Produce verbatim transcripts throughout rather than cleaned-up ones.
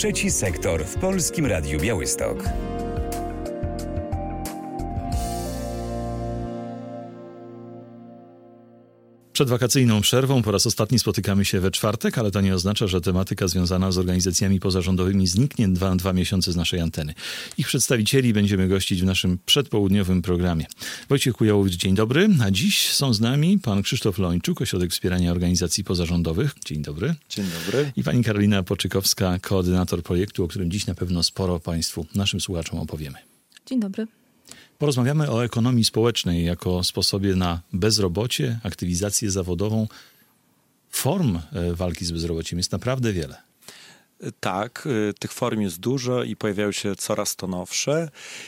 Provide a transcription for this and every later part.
Trzeci sektor w Polskim Radiu Białystok. Przed wakacyjną przerwą po raz ostatni spotykamy się we czwartek, ale to nie oznacza, że tematyka związana z organizacjami pozarządowymi zniknie dwa, dwa miesiące z naszej anteny. Ich przedstawicieli będziemy gościć w naszym przedpołudniowym programie. Wojciech Kujałowicz, dzień dobry. A dziś są z nami pan Krzysztof Lończuk, Ośrodek Wspierania Organizacji Pozarządowych. Dzień dobry. Dzień dobry. I pani Karolina Poczykowska, koordynator projektu, o którym dziś na pewno sporo państwu, naszym słuchaczom opowiemy. Dzień dobry. Porozmawiamy o ekonomii społecznej jako sposobie na bezrobocie, aktywizację zawodową. Form walki z bezrobociem jest naprawdę wiele. Tak, tych form jest dużo i pojawiają się coraz to nowsze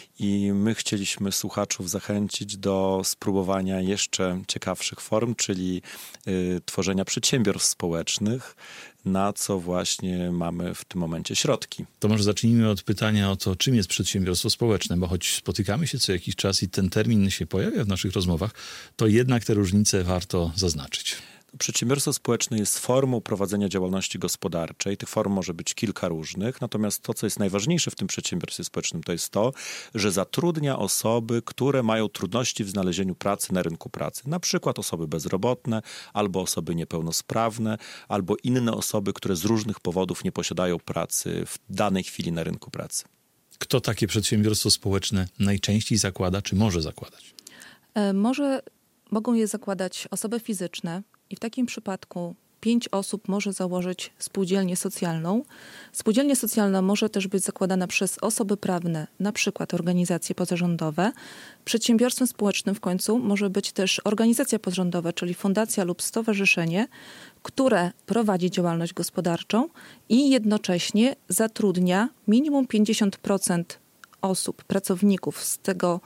i my chcieliśmy słuchaczów zachęcić do spróbowania jeszcze ciekawszych form, czyli y, tworzenia przedsiębiorstw społecznych, na co właśnie mamy w tym momencie środki. To może zacznijmy od pytania o to, czym jest przedsiębiorstwo społeczne, bo choć spotykamy się co jakiś czas i ten termin się pojawia w naszych rozmowach, to jednak te różnice warto zaznaczyć. Przedsiębiorstwo społeczne jest formą prowadzenia działalności gospodarczej. Tych form może być kilka różnych, natomiast to, co jest najważniejsze w tym przedsiębiorstwie społecznym, to jest to, że zatrudnia osoby, które mają trudności w znalezieniu pracy na rynku pracy. Na przykład osoby bezrobotne, albo osoby niepełnosprawne, albo inne osoby, które z różnych powodów nie posiadają pracy w danej chwili na rynku pracy. Kto takie przedsiębiorstwo społeczne najczęściej zakłada, czy może zakładać? E, może mogą je zakładać osoby fizyczne, i w takim przypadku pięć osób może założyć spółdzielnię socjalną. Spółdzielnia socjalna może też być zakładana przez osoby prawne, na przykład organizacje pozarządowe. Przedsiębiorstwem społecznym w końcu może być też organizacja pozarządowa, czyli fundacja lub stowarzyszenie, które prowadzi działalność gospodarczą i jednocześnie zatrudnia minimum pięćdziesiąt procent osób, pracowników z tego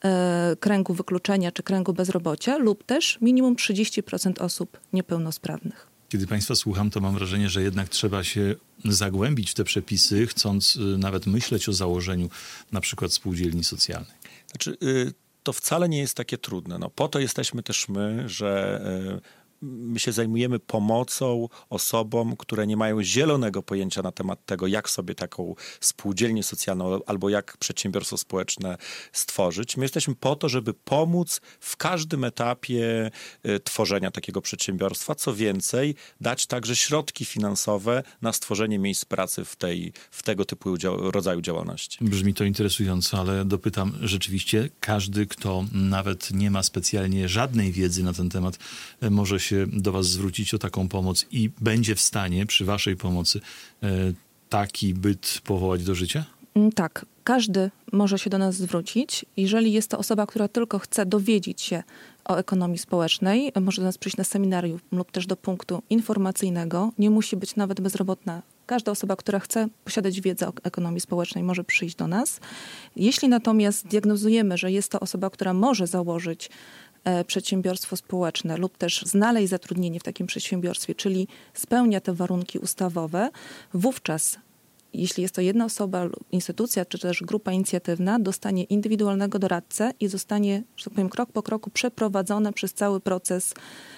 e, kręgu wykluczenia czy kręgu bezrobocia lub też minimum trzydzieści procent osób niepełnosprawnych. Kiedy państwa słucham, to mam wrażenie, że jednak trzeba się zagłębić w te przepisy, chcąc y, nawet myśleć o założeniu na przykład spółdzielni socjalnej. Znaczy, y, to wcale nie jest takie trudne. No, po to jesteśmy też my, że y, my się zajmujemy pomocą osobom, które nie mają zielonego pojęcia na temat tego, jak sobie taką spółdzielnię socjalną albo jak przedsiębiorstwo społeczne stworzyć. My jesteśmy po to, żeby pomóc w każdym etapie y, tworzenia takiego przedsiębiorstwa. Co więcej, dać także środki finansowe na stworzenie miejsc pracy w, tej, w tego typu dzia- rodzaju działalności. Brzmi to interesująco, ale dopytam, rzeczywiście każdy, kto nawet nie ma specjalnie żadnej wiedzy na ten temat, może się do was zwrócić o taką pomoc i będzie w stanie przy waszej pomocy e, taki byt powołać do życia? Tak, każdy może się do nas zwrócić. Jeżeli jest to osoba, która tylko chce dowiedzieć się o ekonomii społecznej, może do nas przyjść na seminarium lub też do punktu informacyjnego. Nie musi być nawet bezrobotna. Każda osoba, która chce posiadać wiedzę o ekonomii społecznej, może przyjść do nas. Jeśli natomiast diagnozujemy, że jest to osoba, która może założyć przedsiębiorstwo społeczne lub też znaleźć zatrudnienie w takim przedsiębiorstwie, czyli spełnia te warunki ustawowe, wówczas, jeśli jest to jedna osoba, instytucja czy też grupa inicjatywna, dostanie indywidualnego doradcę i zostanie, że tak powiem, krok po kroku przeprowadzona przez cały proces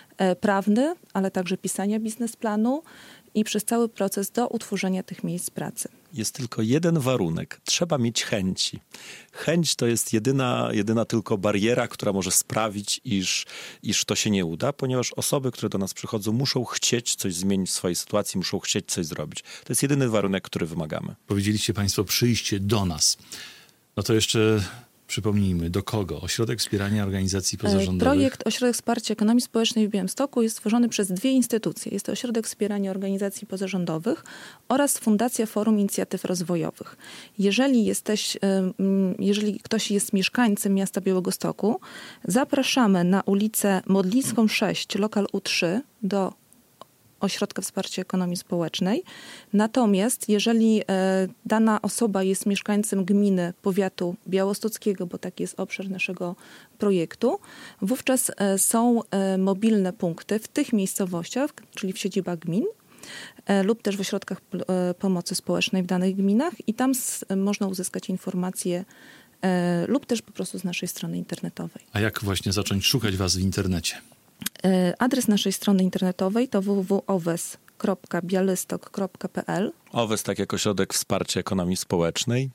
prawny, ale także pisania biznesplanu i przez cały proces do utworzenia tych miejsc pracy. Jest tylko jeden warunek. Trzeba mieć chęci. Chęć to jest jedyna, jedyna tylko bariera, która może sprawić, iż, iż to się nie uda, ponieważ osoby, które do nas przychodzą, muszą chcieć coś zmienić w swojej sytuacji, muszą chcieć coś zrobić. To jest jedyny warunek, który wymagamy. Powiedzieliście państwo, przyjście do nas. No to jeszcze przypomnijmy, do kogo? Ośrodek Wspierania Organizacji Pozarządowych. Projekt Ośrodek Wsparcia Ekonomii Społecznej w Białymstoku jest stworzony przez dwie instytucje. Jest to Ośrodek Wspierania Organizacji Pozarządowych oraz Fundacja Forum Inicjatyw Rozwojowych. Jeżeli jesteś, jeżeli ktoś jest mieszkańcem miasta Białegostoku, zapraszamy na ulicę Modlińską sześć, lokal U trzy do Ośrodka Wsparcia Ekonomii Społecznej. Natomiast jeżeli e, dana osoba jest mieszkańcem gminy powiatu białostockiego, bo taki jest obszar naszego projektu, wówczas e, są e, mobilne punkty w tych miejscowościach, czyli w siedzibach gmin, e, lub też w ośrodkach e, pomocy społecznej w danych gminach i tam s, można uzyskać informacje e, lub też po prostu z naszej strony internetowej. A jak właśnie zacząć szukać was w internecie? Adres naszej strony internetowej to w w w kropka owes kropka białystok kropka p l. Owes, tak jako Ośrodek Wsparcia Ekonomii Społecznej.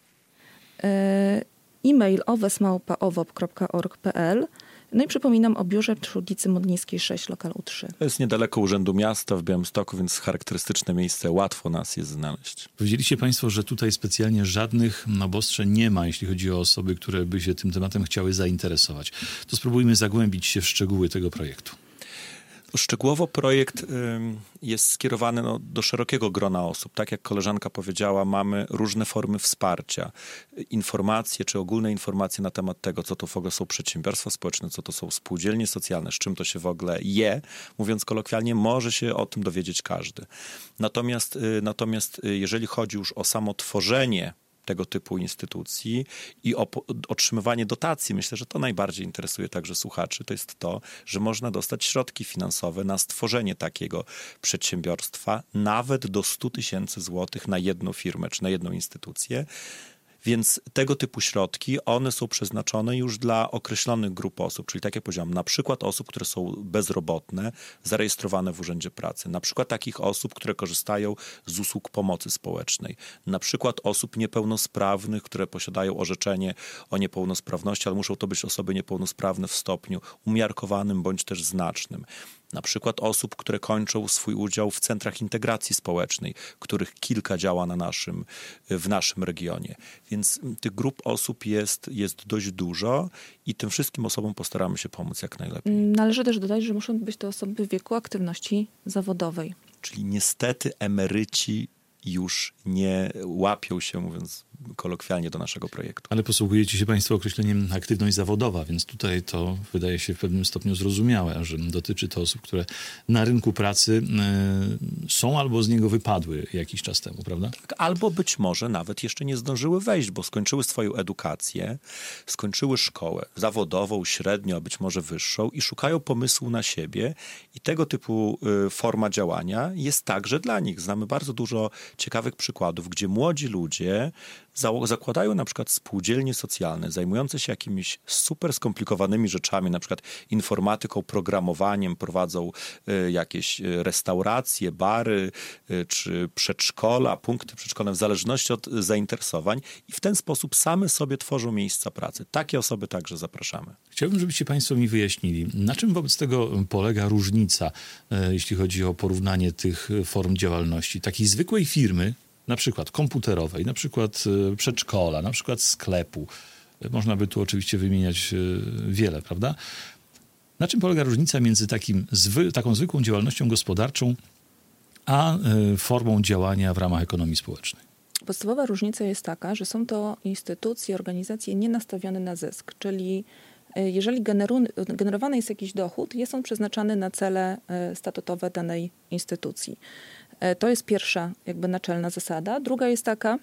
E-mail owes małpa owop kropka org kropka p l. No i przypominam o biurze przy ulicy Modlińskiej sześć, lokal U trzy. To jest niedaleko Urzędu Miasta w Białymstoku, więc charakterystyczne miejsce, łatwo nas jest znaleźć. Powiedzieliście państwo, że tutaj specjalnie żadnych obostrzeń nie ma, jeśli chodzi o osoby, które by się tym tematem chciały zainteresować. To spróbujmy zagłębić się w szczegóły tego projektu. Szczegółowo projekt y, jest skierowany no, do szerokiego grona osób. Tak jak koleżanka powiedziała, mamy różne formy wsparcia. Informacje czy ogólne informacje na temat tego, co to w ogóle są przedsiębiorstwa społeczne, co to są spółdzielnie socjalne, z czym to się w ogóle je. Mówiąc kolokwialnie, może się o tym dowiedzieć każdy. Natomiast, y, natomiast y, jeżeli chodzi już o samo tworzenie tego typu instytucji i o otrzymywanie dotacji. Myślę, że to najbardziej interesuje także słuchaczy. To jest to, że można dostać środki finansowe na stworzenie takiego przedsiębiorstwa nawet do stu tysięcy złotych na jedną firmę czy na jedną instytucję. Więc tego typu środki, one są przeznaczone już dla określonych grup osób, czyli tak jak powiedziałem, na przykład osób, które są bezrobotne, zarejestrowane w Urzędzie Pracy, na przykład takich osób, które korzystają z usług pomocy społecznej, na przykład osób niepełnosprawnych, które posiadają orzeczenie o niepełnosprawności, ale muszą to być osoby niepełnosprawne w stopniu umiarkowanym bądź też znacznym. Na przykład osób, które kończą swój udział w centrach integracji społecznej, których kilka działa na naszym, w naszym regionie. Więc tych grup osób jest, jest dość dużo i tym wszystkim osobom postaramy się pomóc jak najlepiej. Należy też dodać, że muszą być to osoby w wieku aktywności zawodowej. Czyli niestety emeryci już nie łapią się, mówiąc kolokwialnie, do naszego projektu. Ale posługujecie się państwo określeniem aktywność zawodowa, więc tutaj to wydaje się w pewnym stopniu zrozumiałe, że dotyczy to osób, które na rynku pracy y, są albo z niego wypadły jakiś czas temu, prawda? Tak, albo być może nawet jeszcze nie zdążyły wejść, bo skończyły swoją edukację, skończyły szkołę zawodową, średnią, a być może wyższą i szukają pomysłu na siebie i tego typu y, forma działania jest także dla nich. Znamy bardzo dużo ciekawych przykładów, gdzie młodzi ludzie zakładają na przykład spółdzielnie socjalne, zajmujące się jakimiś super skomplikowanymi rzeczami, na przykład informatyką, programowaniem, prowadzą y, jakieś restauracje, bary y, czy przedszkola, punkty przedszkolne, w zależności od zainteresowań i w ten sposób same sobie tworzą miejsca pracy. Takie osoby także zapraszamy. Chciałbym, żebyście państwo mi wyjaśnili, na czym wobec tego polega różnica, y, jeśli chodzi o porównanie tych form działalności. Takiej zwykłej firmy, na przykład komputerowej, na przykład przedszkola, na przykład sklepu. Można by tu oczywiście wymieniać wiele, prawda? Na czym polega różnica między takim, zwy, taką zwykłą działalnością gospodarczą, a formą działania w ramach ekonomii społecznej? Podstawowa różnica jest taka, że są to instytucje, organizacje nienastawione na zysk, czyli jeżeli generowany jest jakiś dochód, jest on przeznaczany na cele statutowe danej instytucji. To jest pierwsza jakby naczelna zasada. Druga jest taka,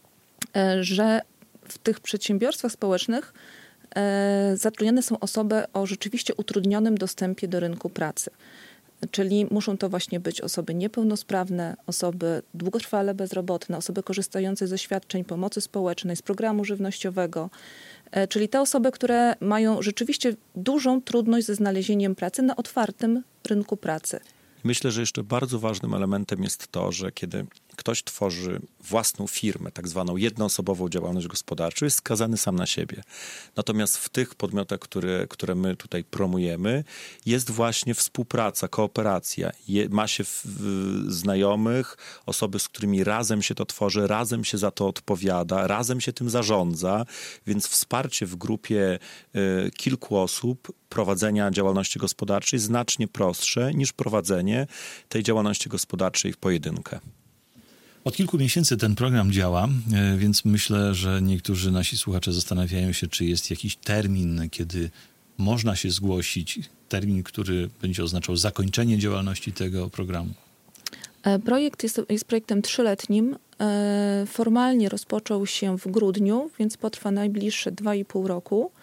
że w tych przedsiębiorstwach społecznych zatrudnione są osoby o rzeczywiście utrudnionym dostępie do rynku pracy. Czyli muszą to właśnie być osoby niepełnosprawne, osoby długotrwale bezrobotne, osoby korzystające ze świadczeń pomocy społecznej, z programu żywnościowego. Czyli te osoby, które mają rzeczywiście dużą trudność ze znalezieniem pracy na otwartym rynku pracy. Myślę, że jeszcze bardzo ważnym elementem jest to, że kiedy ktoś tworzy własną firmę, tak zwaną jednoosobową działalność gospodarczą, jest skazany sam na siebie. Natomiast w tych podmiotach, które, które my tutaj promujemy, jest właśnie współpraca, kooperacja. Je, ma się w, w, znajomych, osoby, z którymi razem się to tworzy, razem się za to odpowiada, razem się tym zarządza, więc wsparcie w grupie y, kilku osób prowadzenia działalności gospodarczej jest znacznie prostsze niż prowadzenie tej działalności gospodarczej w pojedynkę. Od kilku miesięcy ten program działa, więc myślę, że niektórzy nasi słuchacze zastanawiają się, czy jest jakiś termin, kiedy można się zgłosić, termin, który będzie oznaczał zakończenie działalności tego programu. Projekt jest, jest projektem trzyletnim. Formalnie rozpoczął się w grudniu, więc potrwa najbliższe dwa i pół roku.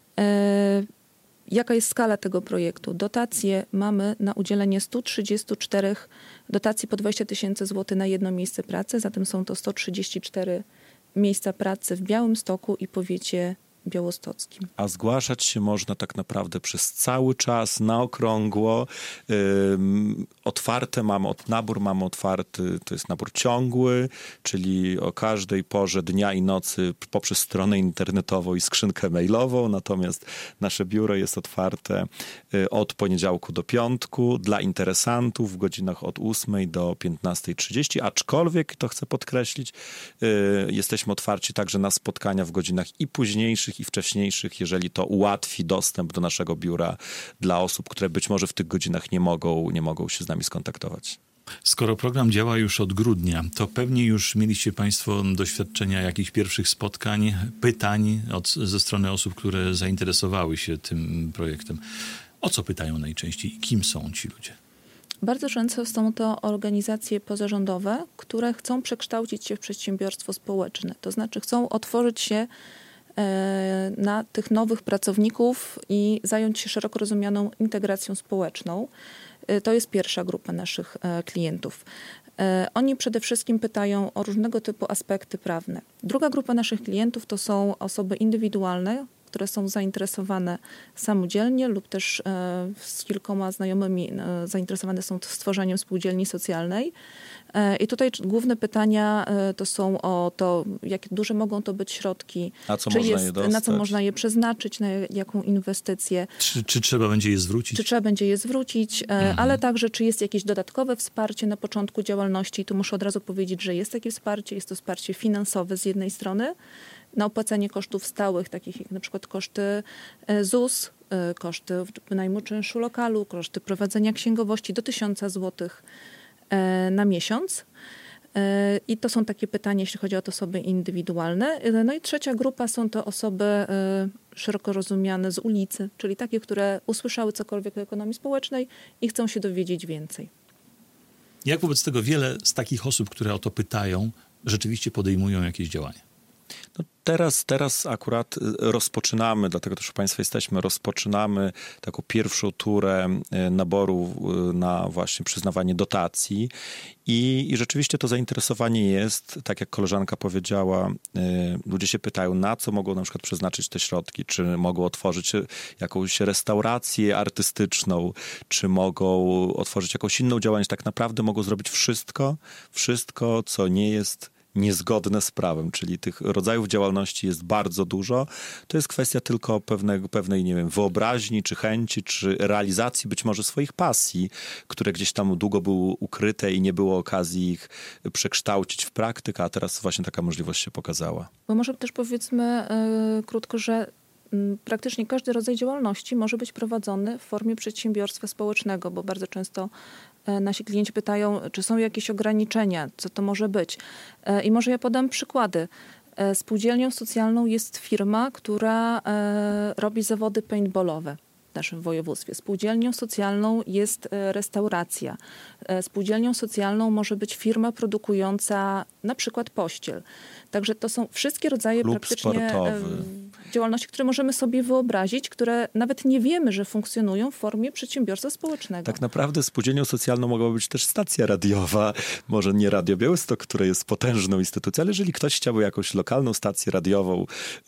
Jaka jest skala tego projektu? Dotacje mamy na udzielenie stu trzydziestu czterech dotacji po dwadzieścia tysięcy złotych na jedno miejsce pracy, zatem są to sto trzydzieści cztery miejsca pracy w Białymstoku i powiecie białostockim. A zgłaszać się można tak naprawdę przez cały czas, na okrągło. Ym, otwarte mamy, od, nabór mamy otwarty, to jest nabór ciągły, czyli o każdej porze dnia i nocy poprzez stronę internetową i skrzynkę mailową, natomiast nasze biuro jest otwarte y, od poniedziałku do piątku dla interesantów w godzinach od ósmej do piętnastej trzydzieści, aczkolwiek, to chcę podkreślić, y, jesteśmy otwarci także na spotkania w godzinach i późniejszych, i wcześniejszych, jeżeli to ułatwi dostęp do naszego biura dla osób, które być może w tych godzinach nie mogą, nie mogą się z nami skontaktować. Skoro program działa już od grudnia, to pewnie już mieliście Państwo doświadczenia jakichś pierwszych spotkań, pytań od, ze strony osób, które zainteresowały się tym projektem. O co pytają najczęściej i kim są ci ludzie? Bardzo często są to organizacje pozarządowe, które chcą przekształcić się w przedsiębiorstwo społeczne. To znaczy chcą otworzyć się na tych nowych pracowników i zająć się szeroko rozumianą integracją społeczną. To jest pierwsza grupa naszych klientów. Oni przede wszystkim pytają o różnego typu aspekty prawne. Druga grupa naszych klientów to są osoby indywidualne, które są zainteresowane samodzielnie lub też z kilkoma znajomymi zainteresowane są stworzeniem spółdzielni socjalnej. I tutaj główne pytania to są o to, jak duże mogą to być środki, na co, czy można, jest, je dostać? na co można je przeznaczyć, na jaką inwestycję. Czy, czy trzeba będzie je zwrócić? Czy trzeba będzie je zwrócić, mhm. ale także czy jest jakieś dodatkowe wsparcie na początku działalności. I tu muszę od razu powiedzieć, że jest takie wsparcie, jest to wsparcie finansowe z jednej strony, na opłacanie kosztów stałych, takich jak na przykład koszty Z U S, koszty wynajmu czynszu lokalu, koszty prowadzenia księgowości do tysiąca złotych na miesiąc. I to są takie pytania, jeśli chodzi o te osoby indywidualne. No i trzecia grupa są to osoby szeroko rozumiane z ulicy, czyli takie, które usłyszały cokolwiek o ekonomii społecznej i chcą się dowiedzieć więcej. Jak wobec tego wiele z takich osób, które o to pytają, rzeczywiście podejmują jakieś działania? No teraz, teraz akurat rozpoczynamy, dlatego też u Państwa jesteśmy, rozpoczynamy taką pierwszą turę naboru na właśnie przyznawanie dotacji i, i rzeczywiście to zainteresowanie jest, tak jak koleżanka powiedziała, ludzie się pytają, na co mogą na przykład przeznaczyć te środki, czy mogą otworzyć jakąś restaurację artystyczną, czy mogą otworzyć jakąś inną działalność, tak naprawdę mogą zrobić wszystko, wszystko, co nie jest niezgodne z prawem, czyli tych rodzajów działalności jest bardzo dużo. To jest kwestia tylko pewnego, pewnej, nie wiem, wyobraźni, czy chęci, czy realizacji być może swoich pasji, które gdzieś tam długo były ukryte i nie było okazji ich przekształcić w praktykę, a teraz właśnie taka możliwość się pokazała. Bo może też powiedzmy yy, krótko, że praktycznie każdy rodzaj działalności może być prowadzony w formie przedsiębiorstwa społecznego, bo bardzo często nasi klienci pytają, czy są jakieś ograniczenia, co to może być. I może ja podam przykłady. Spółdzielnią socjalną jest firma, która robi zawody paintballowe w naszym województwie. Spółdzielnią socjalną jest restauracja. Spółdzielnią socjalną może być firma produkująca na przykład pościel. Także to są wszystkie rodzaje Klub praktycznie sportowy. działalności, które możemy sobie wyobrazić, które nawet nie wiemy, że funkcjonują w formie przedsiębiorstwa społecznego. Tak naprawdę spółdzielnią socjalną mogła być też stacja radiowa, może nie Radio Białystok, które jest potężną instytucją, ale jeżeli ktoś chciałby jakąś lokalną stację radiową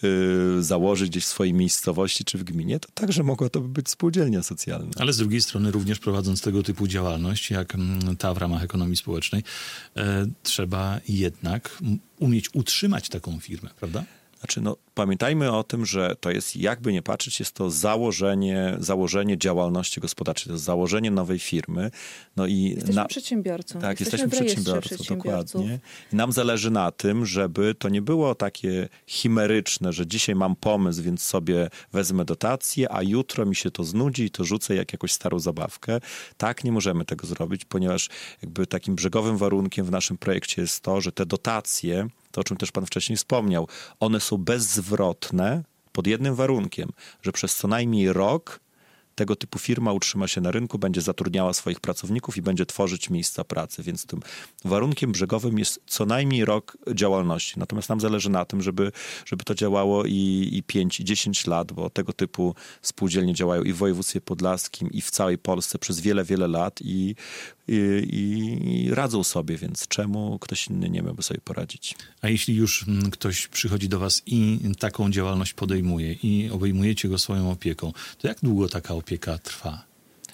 yy, założyć gdzieś w swojej miejscowości czy w gminie, to także mogła to być spółdzielnia socjalna. Ale z drugiej strony również prowadząc tego typu działalność, jak ta w ramach ekonomii społecznej, e, trzeba jednak umieć utrzymać taką firmę, prawda? Znaczy, no, pamiętajmy o tym, że to jest, jakby nie patrzeć, jest to założenie, założenie działalności gospodarczej, to jest założenie nowej firmy. No i jesteśmy na, przedsiębiorcą. Tak, jesteśmy, jesteśmy przedsiębiorcą, dokładnie. I nam zależy na tym, żeby to nie było takie chimeryczne, że dzisiaj mam pomysł, więc sobie wezmę dotację, a jutro mi się to znudzi i to rzucę jak jakąś starą zabawkę. Tak, nie możemy tego zrobić, ponieważ jakby takim brzegowym warunkiem w naszym projekcie jest to, że te dotacje, to o czym też pan wcześniej wspomniał, one są bezzwrotne pod jednym warunkiem, że przez co najmniej rok tego typu firma utrzyma się na rynku, będzie zatrudniała swoich pracowników i będzie tworzyć miejsca pracy. Więc tym warunkiem brzegowym jest co najmniej rok działalności. Natomiast nam zależy na tym, żeby, żeby to działało i, i pięć, i dziesięć lat, bo tego typu spółdzielnie działają i w województwie podlaskim, i w całej Polsce przez wiele, wiele lat i i, i radzą sobie, więc czemu ktoś inny nie miałby sobie poradzić? A jeśli już ktoś przychodzi do was i taką działalność podejmuje i obejmujecie go swoją opieką, to jak długo taka opieka trwa?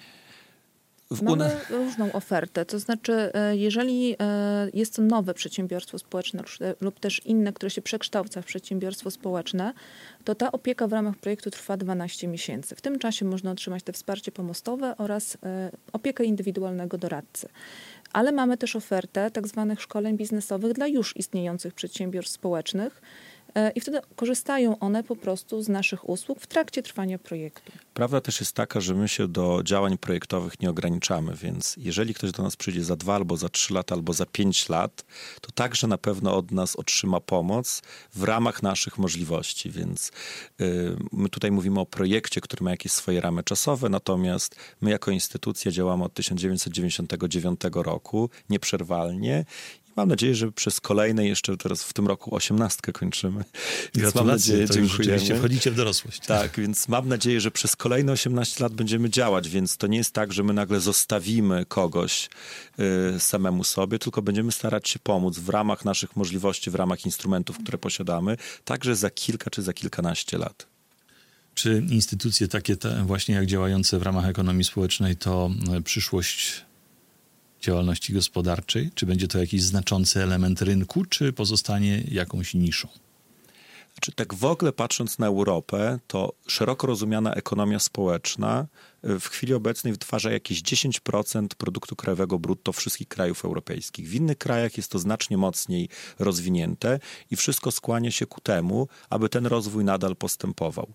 Mamy różną ofertę, to znaczy jeżeli jest to nowe przedsiębiorstwo społeczne lub też inne, które się przekształca w przedsiębiorstwo społeczne, to ta opieka w ramach projektu trwa dwanaście miesięcy. W tym czasie można otrzymać te wsparcie pomostowe oraz opiekę indywidualnego doradcy. Ale mamy też ofertę tak zwanych szkoleń biznesowych dla już istniejących przedsiębiorstw społecznych, i wtedy korzystają one po prostu z naszych usług w trakcie trwania projektu. Prawda też jest taka, że my się do działań projektowych nie ograniczamy, więc jeżeli ktoś do nas przyjdzie za dwa, albo za trzy lata, albo za pięć lat, to także na pewno od nas otrzyma pomoc w ramach naszych możliwości, więc yy, my tutaj mówimy o projekcie, który ma jakieś swoje ramy czasowe, natomiast my jako instytucja działamy od tysiąc dziewięćset dziewięćdziesiątego dziewiątego roku nieprzerwalnie. Mam nadzieję, że przez kolejne jeszcze teraz w tym roku osiemnastkę kończymy. Gratulacje, nadzieję, to już rzeczywiście wchodzicie w dorosłość. Tak, więc mam nadzieję, że przez kolejne osiemnaście lat będziemy działać, więc to nie jest tak, że my nagle zostawimy kogoś y, samemu sobie, tylko będziemy starać się pomóc w ramach naszych możliwości, w ramach instrumentów, które posiadamy, także za kilka czy za kilkanaście lat. Czy instytucje takie te właśnie jak działające w ramach ekonomii społecznej to przyszłość działalności gospodarczej? Czy będzie to jakiś znaczący element rynku, czy pozostanie jakąś niszą? Znaczy, tak w ogóle patrząc na Europę, to szeroko rozumiana ekonomia społeczna w chwili obecnej wytwarza jakieś dziesięć procent produktu krajowego brutto wszystkich krajów europejskich. W innych krajach jest to znacznie mocniej rozwinięte i wszystko skłania się ku temu, aby ten rozwój nadal postępował.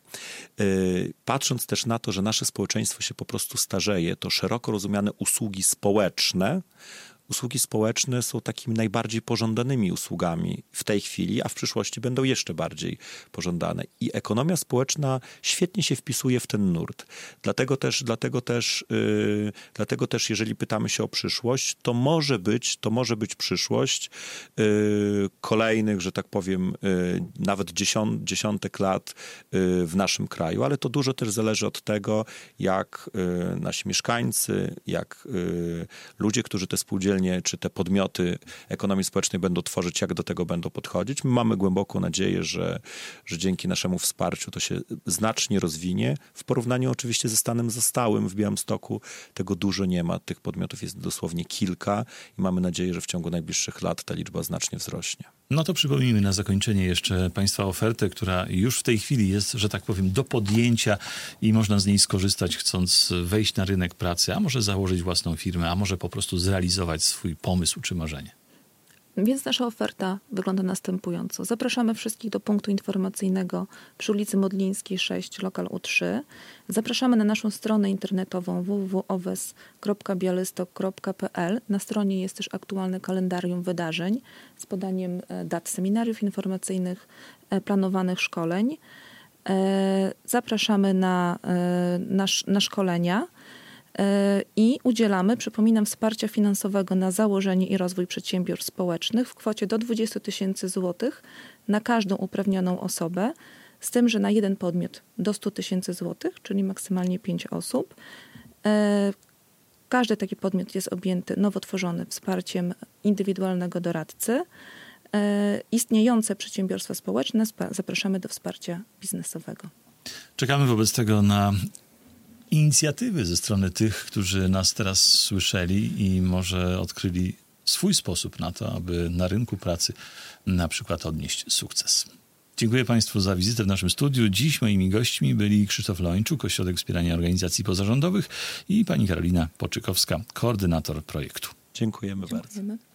Patrząc też na to, że nasze społeczeństwo się po prostu starzeje, to szeroko rozumiane usługi społeczne Usługi społeczne są takimi najbardziej pożądanymi usługami w tej chwili, a w przyszłości będą jeszcze bardziej pożądane. I ekonomia społeczna świetnie się wpisuje w ten nurt. Dlatego też, dlatego też, yy, dlatego też jeżeli pytamy się o przyszłość, to może być, to może być przyszłość yy, kolejnych, że tak powiem, yy, nawet dziesiąt, dziesiątek lat yy, w naszym kraju, ale to dużo też zależy od tego, jak yy, nasi mieszkańcy, jak yy, ludzie, którzy te spółdzielnie czy te podmioty ekonomii społecznej będą tworzyć, jak do tego będą podchodzić. My mamy głęboką nadzieję, że, że dzięki naszemu wsparciu to się znacznie rozwinie. W porównaniu oczywiście ze stanem zastałym w Białymstoku tego dużo nie ma. Tych podmiotów jest dosłownie kilka i mamy nadzieję, że w ciągu najbliższych lat ta liczba znacznie wzrośnie. No to przypomnijmy na zakończenie jeszcze Państwa ofertę, która już w tej chwili jest, że tak powiem, do podjęcia i można z niej skorzystać, chcąc wejść na rynek pracy, a może założyć własną firmę, a może po prostu zrealizować swój pomysł czy marzenie. Więc nasza oferta wygląda następująco. Zapraszamy wszystkich do punktu informacyjnego przy ulicy Modlińskiej sześć, lokal U trzy. Zapraszamy na naszą stronę internetową w w w kropka owes kropka białystok kropka p l. Na stronie jest też aktualne kalendarium wydarzeń z podaniem dat seminariów informacyjnych, planowanych szkoleń. Zapraszamy na, na, na szkolenia i udzielamy, przypominam, wsparcia finansowego na założenie i rozwój przedsiębiorstw społecznych w kwocie do dwadzieścia tysięcy złotych na każdą uprawnioną osobę, z tym, że na jeden podmiot do sto tysięcy złotych, czyli maksymalnie pięć osób. Każdy taki podmiot jest objęty nowo tworzonym wsparciem indywidualnego doradcy. Istniejące przedsiębiorstwa społeczne zapraszamy do wsparcia biznesowego. Czekamy wobec tego na inicjatywy ze strony tych, którzy nas teraz słyszeli i może odkryli swój sposób na to, aby na rynku pracy na przykład odnieść sukces. Dziękuję Państwu za wizytę w naszym studiu. Dziś moimi gośćmi byli Krzysztof Leończuk, Ośrodek Wspierania Organizacji Pozarządowych i pani Karolina Poczykowska, koordynator projektu. Dziękujemy, Dziękujemy. bardzo.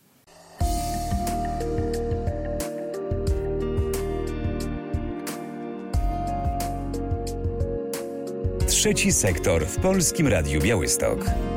Trzeci sektor w Polskim Radiu Białystok.